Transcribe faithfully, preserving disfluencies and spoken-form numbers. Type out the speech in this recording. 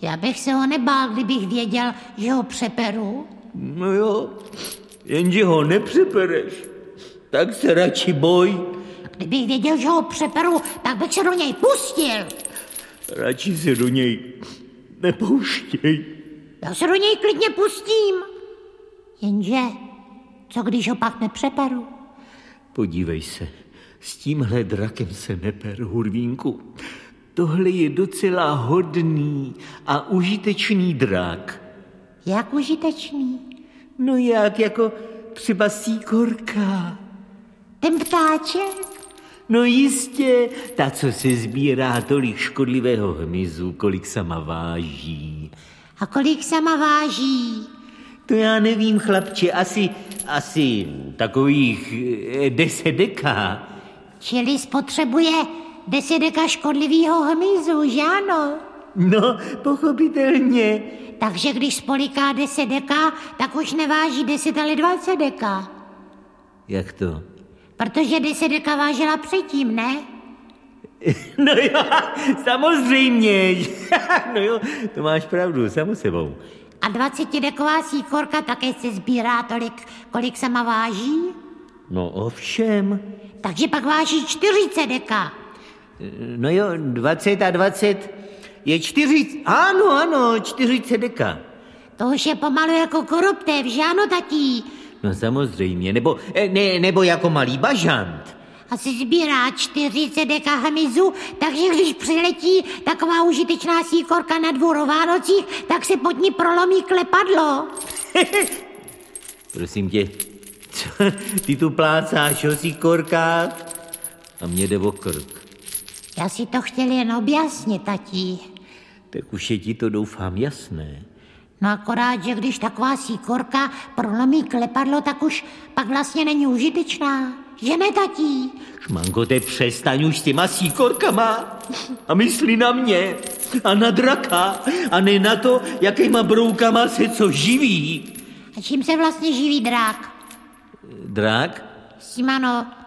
Já bych se ho nebál, kdybych věděl, že ho přeperu. No jo, jenže ho nepřepereš, tak se radši boj. Kdybych věděl, že ho přeperu, tak bych se do něj pustil. Radši se do něj nepouštěj. Já se do něj klidně pustím. Jenže, co když ho pak nepřeperu? Podívej se, s tímhle drakem se neper, Hurvínku. Tohle je docela hodný a užitečný drak. Jak užitečný? No jak, jako třeba síkorka. Ten ptáček? No jistě, ta, co se sbírá tolik škodlivého hmyzu, kolik sama váží. A kolik sama váží? To já nevím, chlapče, asi, asi takových deset deka. Čili spotřebuje deset deka škodlivého hmyzu, že ano? No, pochopitelně. Takže když spoliká deset deka, tak už neváží deset, ale dvacet deka. Jak to? Protože deset deka vážila předtím, ne? No jo, samozřejmě. No jo, to máš pravdu, samo sebou. A dvacetideková síkorka také se sbírá tolik, kolik sama váží? No ovšem. Takže pak váží čtyřicet deka. No jo, dvacet a dvacet je čtyřicet. Ano, ano, čtyřicet deka. To už je pomalu jako koruptev, že ano, tatí? No samozřejmě, nebo, ne, nebo jako malý bažant. A se sbírá čtyřicet deka hmyzu, takže když přiletí taková užitečná síkorka na dvůr o Vánocích, tak se pod ní prolomí klepadlo. Prosím tě, co, ty tu plácáš o síkorkách a mě jde o krk. Já si to chtěl jen objasnit, tatí. Tak už je ti to, doufám, jasné. No akorát, že když taková síkorka prolomí klepadlo, tak už pak vlastně není užitečná. Že ne, tatí? Šmanko, te přestaň už s těma síkorkama a myslí na mě a na draka a ne na to, jakýma broukama se co živí. A čím se vlastně živí drak? Drak? Simano,